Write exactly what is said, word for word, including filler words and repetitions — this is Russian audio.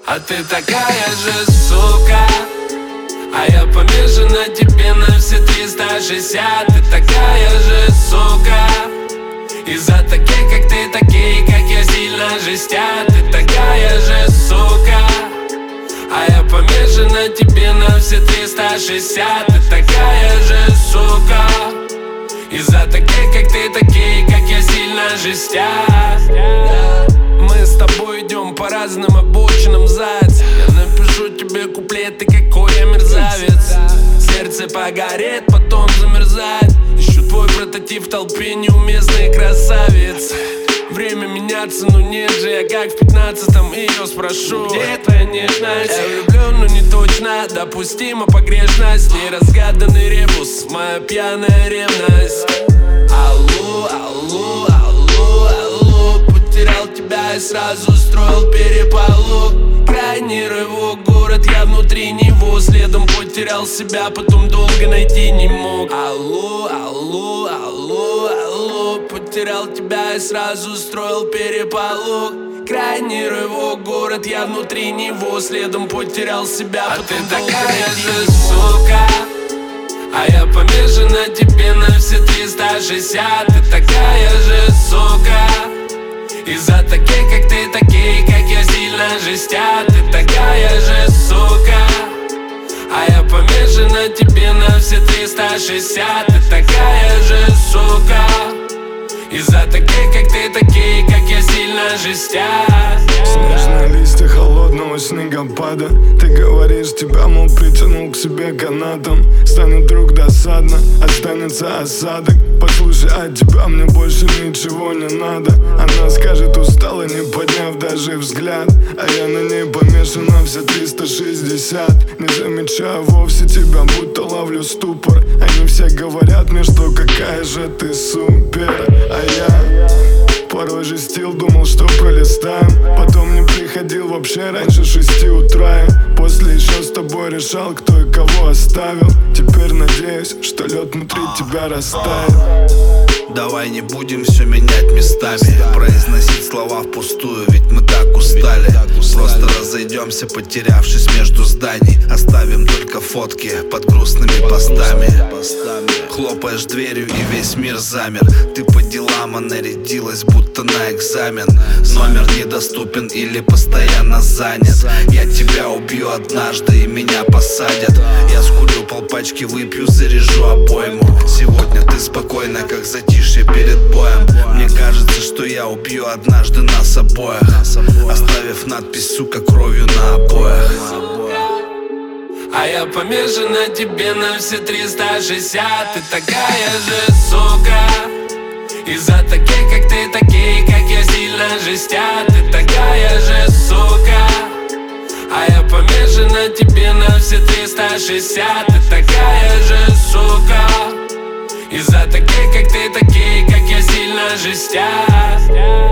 А ты такая же сука, а я помешан на тебе на все триста шестьдесят. Ты такая же сука, из-за таких, как ты, такие, как я, сильно жестят. Ты такая же сука, а я помешан на тебе на все триста шестьдесят. Ты такая же сука, из-за таких, как ты, такие, как я, сильно жестят. Мы с тобой идем по разным обочинам, заяц. Я напишу тебе куплеты, какой я мерзавец. Сердце погорит, потом замерзает. Ищу твой прототип в толпе, неуместный красавец. Время меняться, но нет же, я как в пятнадцатом ее спрошу: где твоя нежность? Я влюблен, но не точно, допустима погрешность. Неразгаданный ребус, моя пьяная ревность. Алло, алло, алло, алло. Потерял тебя и сразу устроил переполох. Крайний рывок, город, я внутри него. Следом потерял себя, потом долго найти не мог. Алло, алло, алло, алло. Потерял тебя и сразу устроил переполох. Крайний рывок, город, я внутри него. Следом потерял себя, а потом ты такая же сука, а я помешан на тебе на все триста шестьдесят. Ты такая же сука, из-за таких, как ты, такие, как я, сильно жестят. Ты такая же сука, а я помешан на тебе на все триста шестьдесят. Ты такая же сука, из-за таких, как ты, такие, как я, сильно жестят. Снежные листья холодного снегопада. Ты говоришь, тебя, мол, притянул к себе канатом. Станет вдруг досадно, останется осадок. Послушай, от тебя мне больше ничего не надо. Она скажет устала, не подняв даже взгляд. А я на ней помешан на все триста шестьдесят. Не замечаю вовсе тебя, будто ловлю ступор. Они все говорят мне, что какая же ты супер. А я порой жестил, думал, что пролистаем. Потом не приходил вообще раньше шести утра. После еще с тобой решал, кто и кого оставил. Теперь надеюсь, что лед внутри тебя растает. Давай не будем все менять местами, произносить слова впустую, ведь мы так устали. Просто разойдемся, потерявшись между зданий. Оставим только фотки под грустными постами. Хлопаешь дверью и весь мир замер. Ты по делам, а нарядилась будто на экзамен. Номер недоступен или постоянно занят. Я тебя убью однажды и меня посадят. Я скурю полпачки, выпью, заряжу обойму. Сегодня ты спокойна, как затишье перед боем. Мне кажется, что я убью однажды нас обоих, оставив надпись, сука, кровью на обоях. А я помешан на тебе на все триста шестьдесят. Ты такая же сука, из-за таких, как ты, такие, как я, сильно жестят. Ты такая же сука, а я помешан на тебе на все триста шестьдесят. Ты такая же сука, из-за таких, как ты, такие, как я, сильно жестят.